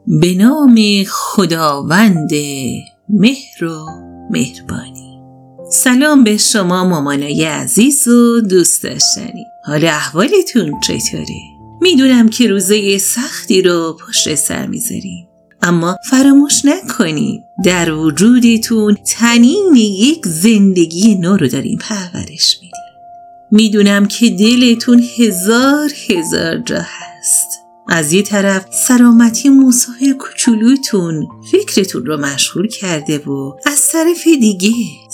به نام خداوند مهر و مهربانی. سلام به شما مامانای عزیز و دوست داشتنی. حال احوالتون چطوره؟ میدونم که روزای سختی رو پشت سر میذارین، اما فراموش نکنید در وجودتون طنین یک زندگی نو رو دارین پرورش میدین. میدونم که دلتون هزار جا هست. از یه طرف سلامتی مسافر کوچولوتون فکرتون رو مشغول کرده و از طرف دیگه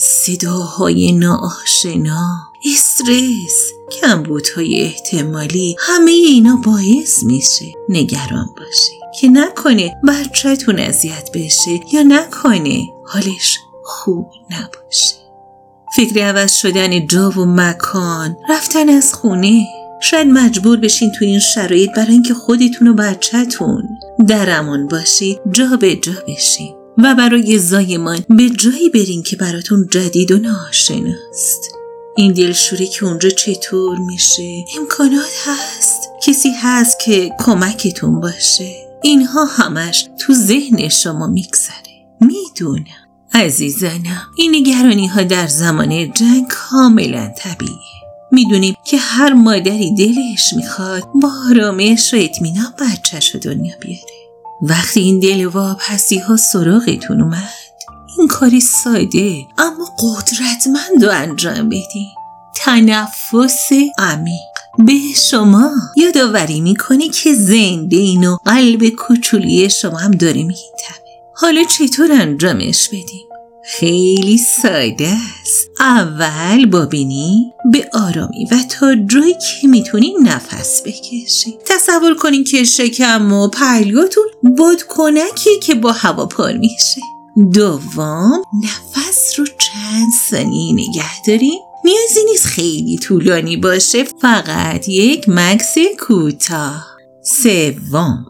صداهای ناآشنا، استرس، کمبودهای احتمالی، همه اینا باعث میشه نگران باشی که نکنه بچه‌تون اذیت بشه یا نکنه حالش خوب نباشه. فکر عوض شدن جا و مکان، رفتن از خونه، شاید مجبور بشین تو این شرایط برای اینکه خودتون و بچه‌تون در امان باشید جا به جا بشین و برای زایمان به جایی برین که براتون جدید و ناآشناست. این دلشوری که اونجا چطور میشه؟ امکانات هست؟ کسی هست که کمکتون باشه؟ اینها همش تو ذهن شما میگذره. میدونم عزیزانم، این نگرانی ها در زمان جنگ کاملا طبیعیه. میدونیم که هر مادری دلش میخواد با آرامش و اطمینان بچه‌شو دنیا بیاره. وقتی این دل واپسی ها سراغتون اومد، این کاری ساده اما قدرتمند رو انجام بدین. تنفس عمیق به شما یادآوری میکنه که زنده این و قلب کوچولی شما هم داره میتپه. حالا چطور انجامش بدیم؟ خیلی ساده است. اول با بینی به آرامی و تا جایی که میتونین نفس بکشید. تصور کنین که شکم و پهلوتون بادکنکی که با هوا پر میشه. دوم، نفس رو چند ثانیه نگه دارین. نیازی نیست خیلی طولانی باشه، فقط یک مکث کوتاه. سوم،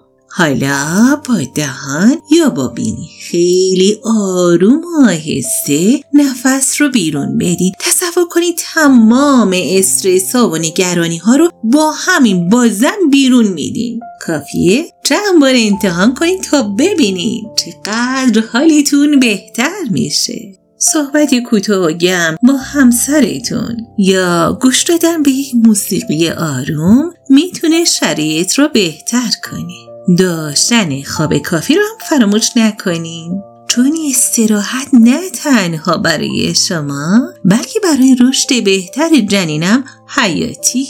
حالا با دهان یا با بینی خیلی آروم و آهسته نفس رو بیرون بدین. تصور کنید تمام استرس ها و نگرانی ها رو با همین بازم بیرون میدین. کافیه چند بار امتحان کنید تا ببینید چقدر حالتون بهتر میشه. صحبت کوتاه و گرم با همسرتون یا گوش دادن به یک موسیقی آروم میتونه شرایط رو بهتر کنه. داشتن خواب کافی رو هم فراموش نکنین، چون استراحت نه تنها برای شما بلکه برای رشد بهتر جنینم حیاتیه.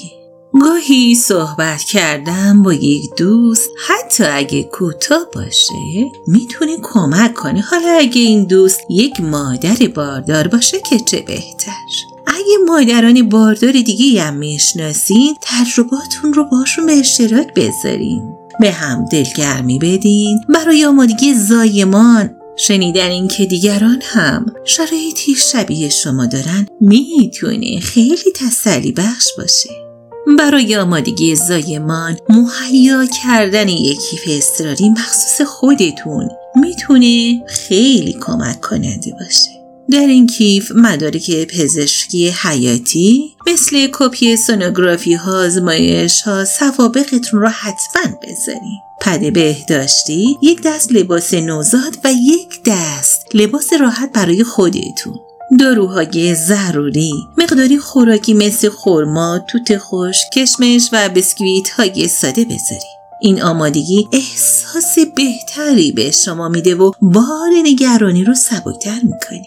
گاهی صحبت کردن با یک دوست حتی اگه کوتاه باشه میتونه کمک کنه. حالا اگه این دوست یک مادر باردار باشه که چه بهتر. اگه مادران باردار دیگه هم میشناسین تجرباتون رو باشون به اشتراک بذارین، به هم دلگرمی بدین برای آمادگی زایمان. شنیدن این که دیگران هم شرایطی شبیه شما دارن میتونه خیلی تسلی بخش باشه. برای آمادگی زایمان مهیا کردن یک کیف اضطراری مخصوص خودتون میتونه خیلی کمک کننده باشه. در این کیف مدارک پزشکی حیاتی مثل کپی سونوگرافی ها، آزمایش ها، سوابقتون رو حتما بذارین. پد بهداشتی، یک دست لباس نوزاد و یک دست لباس راحت برای خودتون. داروهای ضروری، مقداری خوراکی مثل خرما، توت خشک، کشمش و بسکویت های ساده بذارید. این آمادگی احساس بهتری به شما میده و بار نگرانی رو سبک‌تر میکنه.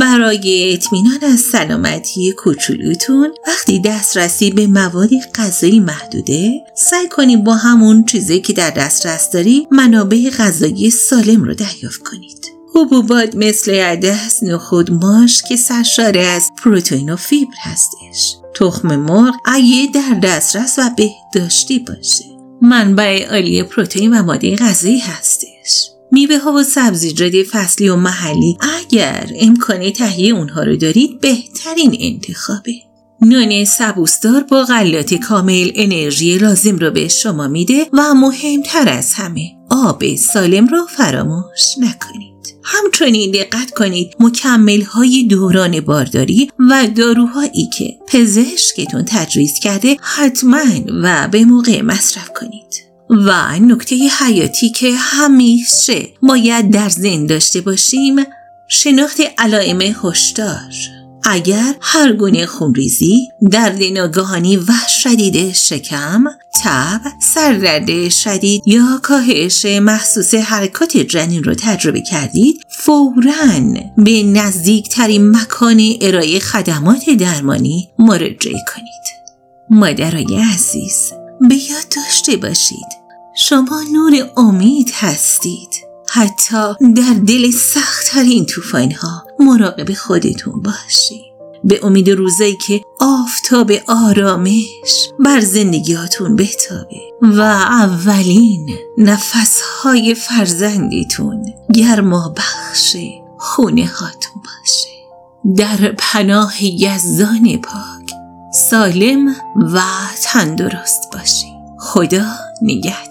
برای اطمینان از سلامتی کوچولوتون وقتی دسترسی به مواد غذایی محدوده، سعی کنید با همون چیزی که در دسترس داری منابع غذایی سالم رو دریافت کنید. حبوبات مثل عدس، نخود، ماش که سرشار از پروتئین و فیبر هستش. تخم مرغ اگه در دسترس و بهداشتی باشه، منبع عالی پروتئین و ماده غذایی هستش. میوه ها و سبزیجات فصلی و محلی اگر امکان تهیه اونها رو دارید بهترین انتخابه. نان سبوسدار با غلات کامل انرژی لازم رو به شما میده و مهمتر از همه آب سالم رو فراموش نکنید. همچنین دقت کنید مکمل های دوران بارداری و داروهایی که پزشکتون تجویز کرده حتما و به موقع مصرف کنید. و نکته حیاتی که همیشه باید در ذهن داشته باشیم، شناخت علائم هشدار. اگر هر گونه خونریزی، درد ناگهانی و شدید شکم، تب، سردرد شدید یا کاهش محسوس حرکات جنین رو تجربه کردید، فوراً به نزدیکترین مکان ارائه خدمات درمانی مراجعه کنید. مادرای عزیز، به یاد داشته باشید شما نور امید هستید. حتی در دل سخت‌ترین طوفان‌ها مراقب خودتون باشید. به امید روزایی که آفتاب آرامش بر زندگیاتون بتابه و اولین نفس‌های فرزندتون گرما بخش خونه هاتون باشه. در پناه یزدان پاک سالم و تندرست باشید. خدا نگهدار.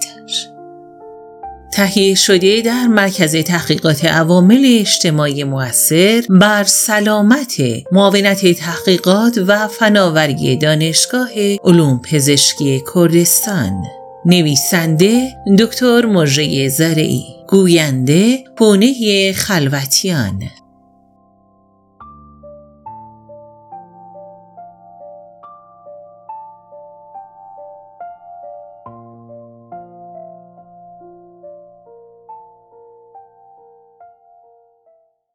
تهیه شده در مرکز تحقیقات عوامل اجتماعی مؤثر بر سلامت معاونت تحقیقات و فناوری دانشگاه علوم پزشکی کردستان. نویسنده دکتر مژه زرعی، گوینده پونه خلوتیان.